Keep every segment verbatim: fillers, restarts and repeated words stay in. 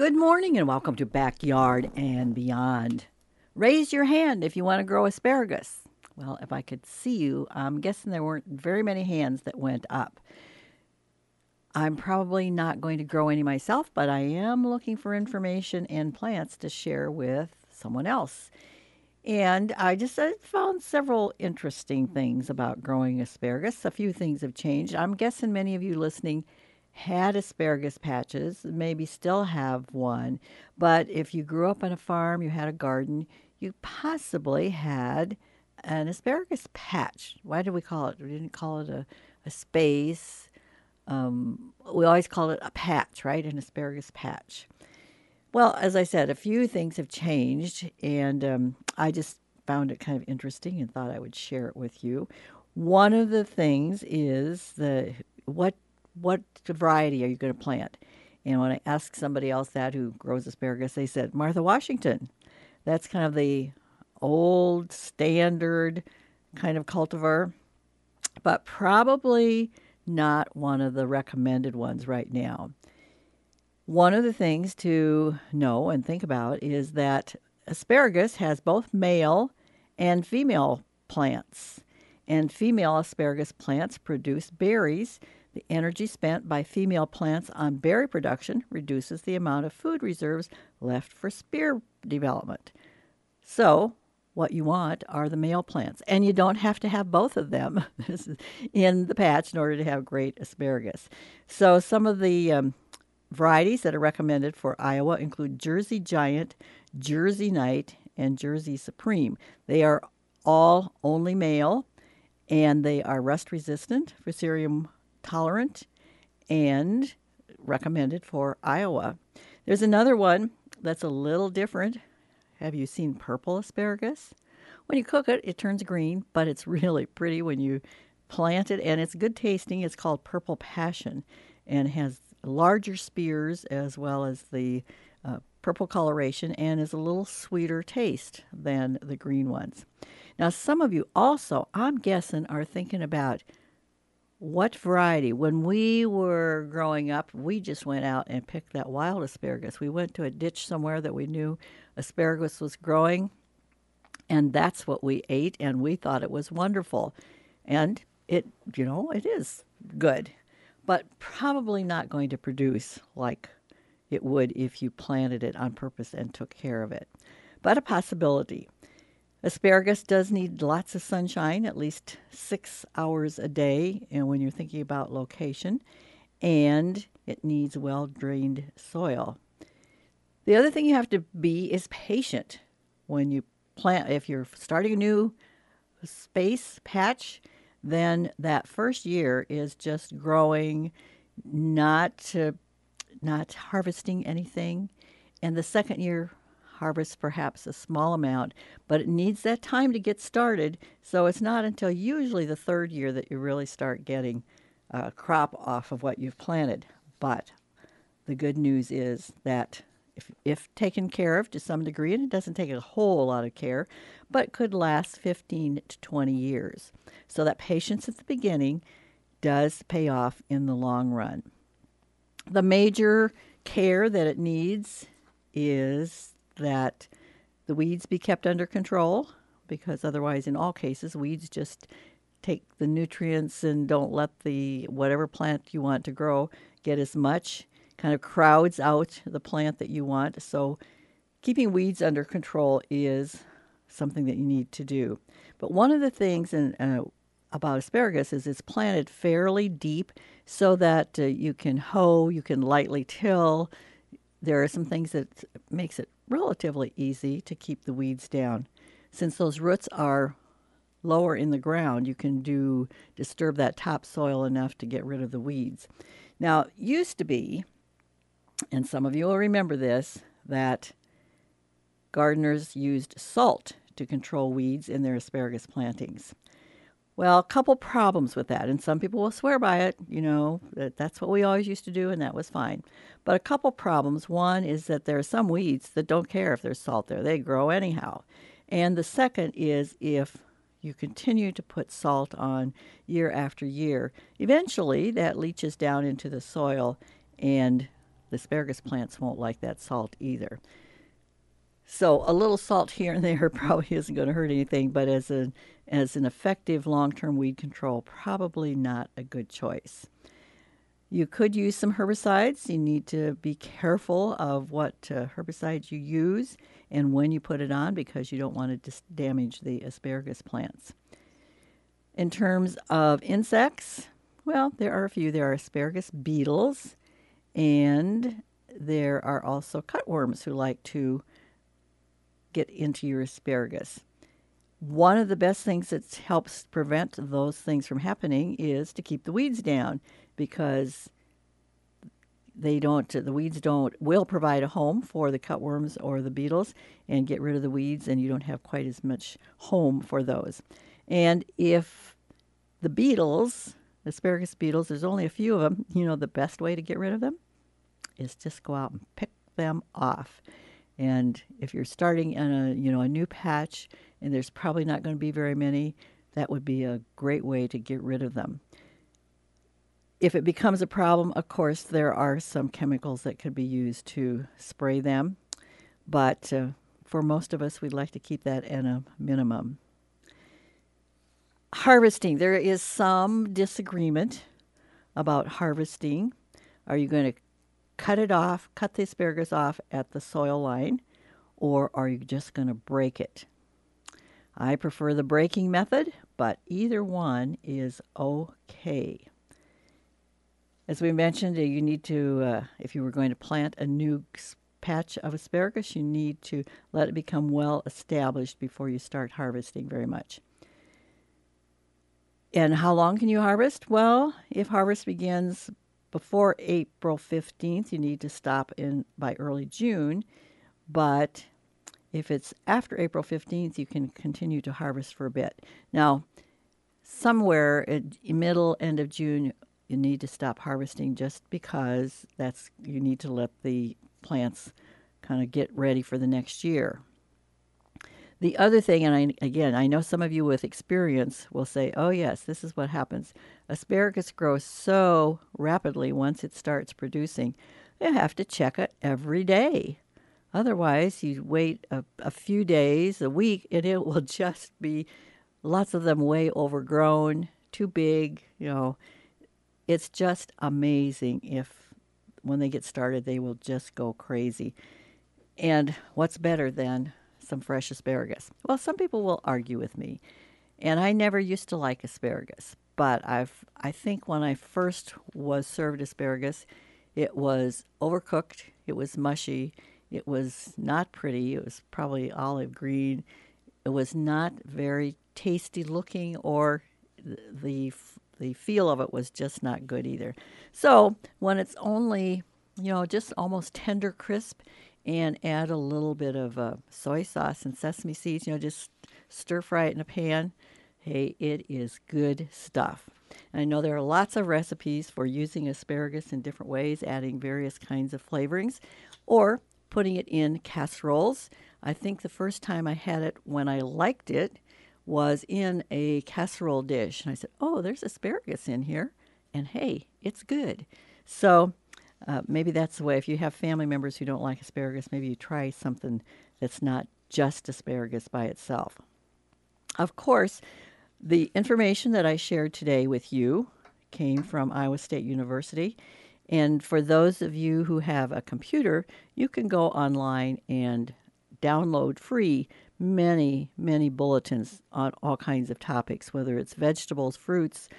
Good morning and welcome to Backyard and Beyond. Raise your hand if you want to grow asparagus. Well, if I could see you, I'm guessing there weren't very many hands that went up. I'm probably not going to grow any myself, but I am looking for information and plants to share with someone else. And I just I found several interesting things about growing asparagus. A few things have changed. I'm guessing many of you listening had asparagus patches, maybe still have one. But if you grew up on a farm, you had a garden, you possibly had an asparagus patch. Why did we call it? We didn't call it a, a space. Um, we always call it a patch, right? An asparagus patch. Well, as I said, a few things have changed, and um, I just found it kind of interesting and thought I would share it with you. One of the things is the what what variety are you going to plant? And when I asked somebody else that who grows asparagus, they said Martha Washington. That's kind of the old standard kind of cultivar, but probably not one of the recommended ones right now. One of the things to know and think about is that asparagus has both male and female plants. And female asparagus plants produce berries. The energy spent by female plants on berry production reduces the amount of food reserves left for spear development. So, what you want are the male plants. And you don't have to have both of them in the patch in order to have great asparagus. So, some of the um, varieties that are recommended for Iowa include Jersey Giant, Jersey Knight, and Jersey Supreme. They are all only male, and they are rust resistant, fusarium tolerant, and recommended for Iowa. There's another one that's a little different. Have you seen purple asparagus? When you cook it, it turns green, but it's really pretty when you plant it, and it's good tasting. It's called Purple Passion, and has larger spears as well as the uh, purple coloration, and is a little sweeter taste than the green ones. Now, some of you also, I'm guessing, are thinking about what variety. When we were growing up, we just went out and picked that wild asparagus. We went to a ditch somewhere that we knew asparagus was growing, and that's what we ate, and we thought it was wonderful. And it, you know, it is good, but probably not going to produce like it would if you planted it on purpose and took care of it. But a possibility. Asparagus does need lots of sunshine, at least six hours a day, and when you're thinking about location, and it needs well-drained soil. The other thing you have to be is patient when you plant. If you're starting a new space patch, then that first year is just growing, not uh, not harvesting anything, and the second year harvests perhaps a small amount, but it needs that time to get started. So it's not until usually the third year that you really start getting a crop off of what you've planted. But the good news is that if, if taken care of to some degree, and it doesn't take a whole lot of care, but could last fifteen to twenty years. So that patience at the beginning does pay off in the long run. The major care that it needs is that the weeds be kept under control, because otherwise, in all cases, weeds just take the nutrients and don't let the whatever plant you want to grow get as much, kind of crowds out the plant that you want. So keeping weeds under control is something that you need to do. But one of the things in, uh, about asparagus is it's planted fairly deep so that uh, you can hoe, you can lightly till. There are some things that makes it relatively easy to keep the weeds down. Since those roots are lower in the ground, you can do disturb that topsoil enough to get rid of the weeds. Now, it used to be, and some of you will remember this, that gardeners used salt to control weeds in their asparagus plantings. Well, a couple problems with that, and some people will swear by it, you know, that that's what we always used to do, and that was fine. But a couple problems. One is that there are some weeds that don't care if there's salt there. They grow anyhow. And the second is if you continue to put salt on year after year, eventually that leaches down into the soil and the asparagus plants won't like that salt either. So a little salt here and there probably isn't going to hurt anything, but as a as an effective long-term weed control, probably not a good choice. You could use some herbicides. You need to be careful of what uh, herbicides you use and when you put it on because you don't want to dis- damage the asparagus plants. In terms of insects, well, there are a few. There are asparagus beetles, and there are also cutworms who like to get into your asparagus. One of the best things that helps prevent those things from happening is to keep the weeds down because they don't, the weeds don't, will provide a home for the cutworms or the beetles and get rid of the weeds, and you don't have quite as much home for those. And if the beetles, asparagus beetles, there's only a few of them, you know, the best way to get rid of them is just go out and pick them off. And if you're starting in a, you know, a new patch and there's probably not going to be very many, that would be a great way to get rid of them. If it becomes a problem, of course, there are some chemicals that could be used to spray them. But uh, for most of us, we'd like to keep that at a minimum. Harvesting. There is some disagreement about harvesting. Are you going to cut it off, cut the asparagus off at the soil line, or are you just going to break it? I prefer the breaking method, but either one is okay. As we mentioned, you need to, uh, if you were going to plant a new patch of asparagus, you need to let it become well established before you start harvesting very much. And how long can you harvest? Well, if harvest begins before April fifteenth, you need to stop in by early June. But if it's after April fifteenth, you can continue to harvest for a bit. Now, somewhere in the middle, end of June, you need to stop harvesting just because that's you need to let the plants kind of get ready for the next year. The other thing, and I, again, I know some of you with experience will say, oh, yes, this is what happens. Asparagus grows so rapidly once it starts producing, you have to check it every day. Otherwise, you wait a, a few days, a week, and it will just be lots of them way overgrown, too big. You know, it's just amazing if when they get started, they will just go crazy. And what's better than some fresh asparagus? Well, some people will argue with me, and I never used to like asparagus, but I've I think when I first was served asparagus, it was overcooked, it was mushy, it was not pretty, it was probably olive green, it was not very tasty looking, or the the feel of it was just not good either. So when it's only, you know, just almost tender crisp, and add a little bit of uh, soy sauce and sesame seeds, you know, just stir fry it in a pan. Hey, it is good stuff. And I know there are lots of recipes for using asparagus in different ways, adding various kinds of flavorings, or putting it in casseroles. I think the first time I had it when I liked it was in a casserole dish. And I said, oh, there's asparagus in here. And hey, it's good. So Uh, maybe that's the way. If you have family members who don't like asparagus, maybe you try something that's not just asparagus by itself. Of course, the information that I shared today with you came from Iowa State University. And for those of you who have a computer, you can go online and download free many, many bulletins on all kinds of topics, whether it's vegetables, fruits,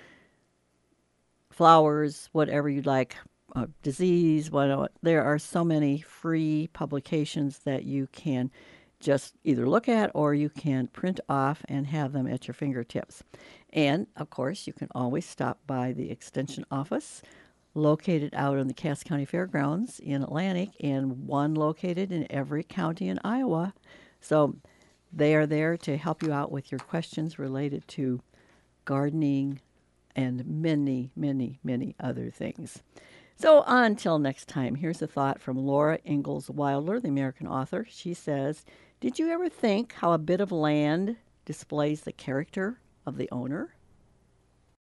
flowers, whatever you'd like. Uh, disease, what, there are so many free publications that you can just either look at or you can print off and have them at your fingertips. And, of course, you can always stop by the Extension office located out on the Cass County Fairgrounds in Atlantic and one located in every county in Iowa. So they are there to help you out with your questions related to gardening and many, many, many other things. So until next time, here's a thought from Laura Ingalls Wilder, the American author. She says, did you ever think how a bit of land displays the character of the owner?